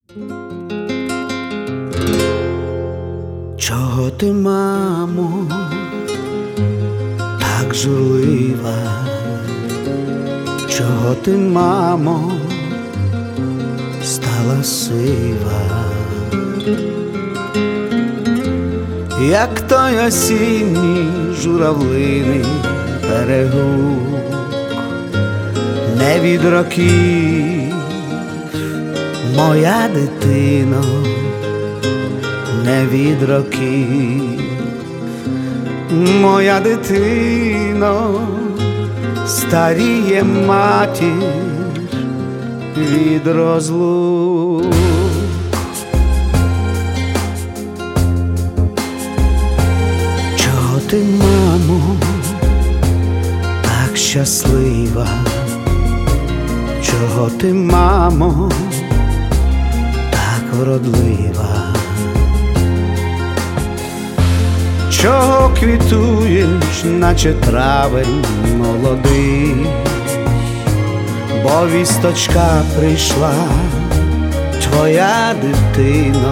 Чого ти, мамо, так журлива? Чого ти, мамо, стала сива? Як той осінній журавлиний перегук, не від років, моя дитино, не від років, моя дитино, старіє матір від розлук. Чого ти, мамо, так щаслива? Чого ти, мамо, так вродлива? Чого квітуєш, наче травень молодий? Бо вісточка прийшла, твоя дитино,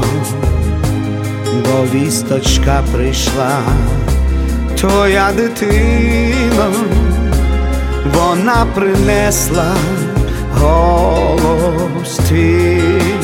бо вісточка прийшла, твоя дитино, вона принесла голос твій.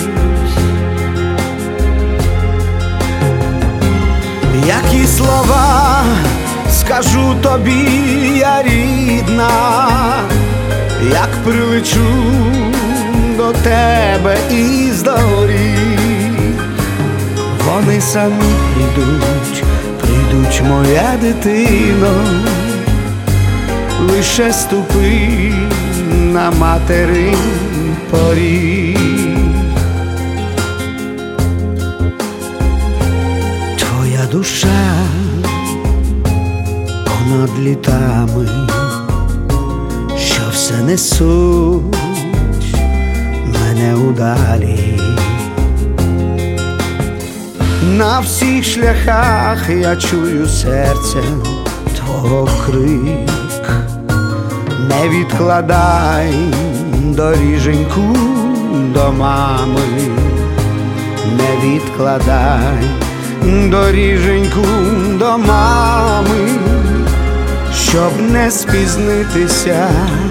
Які слова скажу тобі, я рідна, як прилечу до тебе із доріг. Вони самі прийдуть, моя дитино, лише ступи на материн поріг. Твоя душа понад літами, що все несуть мене удалі. На всіх шляхах я чую серцем твого крик. Не відкладай доріженьку до мами, не відкладай доріженьку до мами, щоб не спізнитися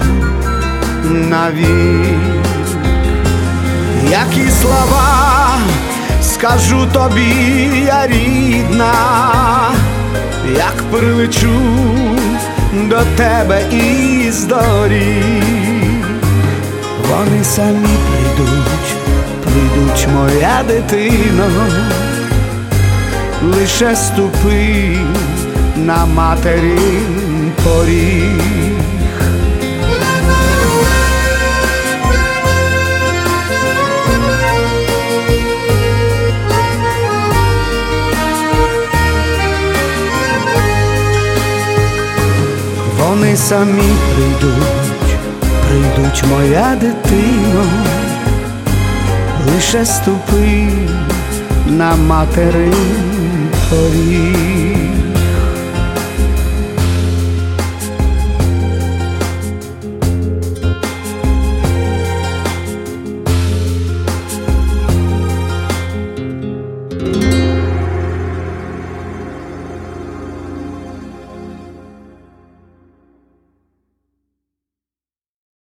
навік. Які слова скажу тобі, я рідна, як прилечу до тебе із доріг. Вони самі прийдуть, моя дитино, лише ступи на материн поріг. Вони самі прийдуть, моя дитино, лише ступи на материн поріг.